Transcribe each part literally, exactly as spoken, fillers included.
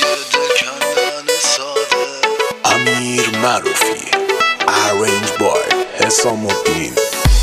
امیر معروفی Arranged by حسام الدین.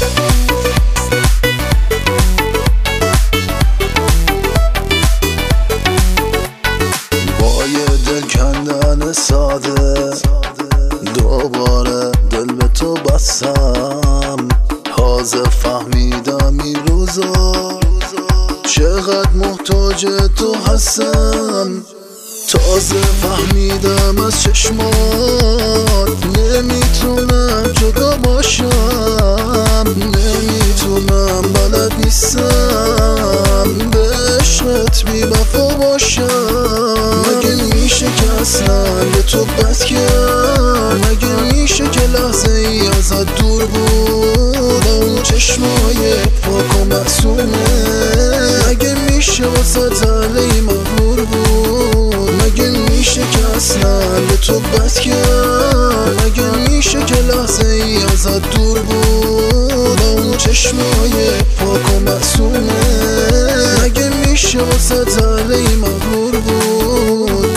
با یه دل کندن ساده دوباره دل به تو بستم. تازه فهمیدم این روزا چقدر محتاج تو هستم. تازه فهمیدم از چشمات نمیتونم جدا باشم. نمیتونم بلد نیستم به عشقت بی وفا باشم. مگه میشه که اصلا به تو بد کرد؟ مگه میشه که لحظه ای ازت دور بود اون چشمای پاک و معصومه؟ مگه میشه واسه تله مغرور بود؟ مگه میشه که اصلا به تو بد کرد؟ مگه میشه که لحظه ای ازت دور بود اون چشمای پاک و معصومه؟ مگه میشه واسه تله مغرور بود؟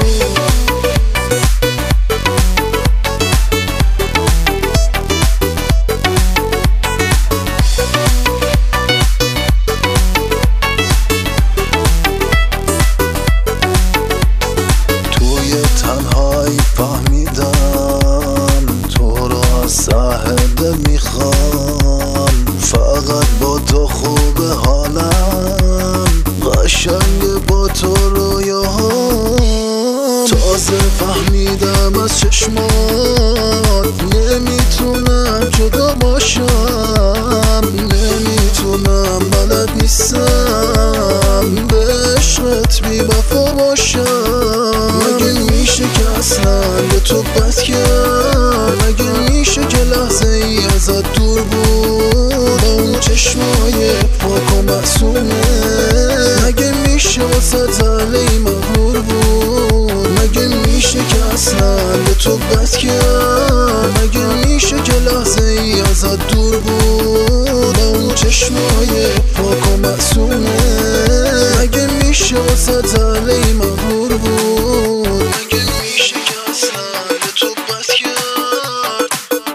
تنهایی فهمیدم تو رو از ته دل میخوام. فقط با تو خوبه حالم، قشنگ با تو رویاهام. تازه فهمیدم از چشمات نمیتونم جدا باشم. نمیتونم بلد نیستم به عشقت بی وفا باشم. مگه میشه که اصلا به تو بد کرد؟ مگه میشه که لحظه ای ازت دور بود اون چشمای پاک و معصومه؟ مگه میشه واسه تله مغرور بود؟ مگه میشه که اصلا به تو بد کرد؟ مگه میشه که لحظه ای ازت دور بود اون چشمای پاک و معصومه؟ مگه میشه واسه تله مغرور بود؟ مگه میشه که اصلا به تو بد کرد؟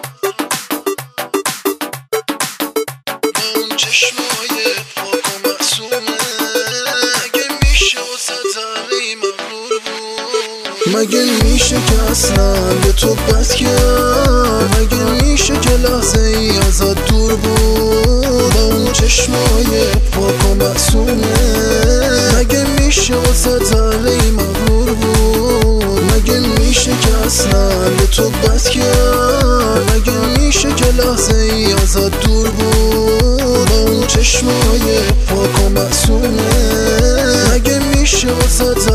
اون چشمای پاک و معصومه؟ مگه میشه واسه تله مغرور بود؟ مگه میشه که اصلا به تو بد کرد؟ مگه میشه که لحظه ای ازت دور بود اون چشمای پاک و معصومه؟ مگه میشه واسه تله مغرور بود؟ مگه میشه که اصلا به تو بد کرد؟ مگه میشه که لحظه ای ازت دور بود اون چشمای پاک و معصومه؟ مگه میشه واسه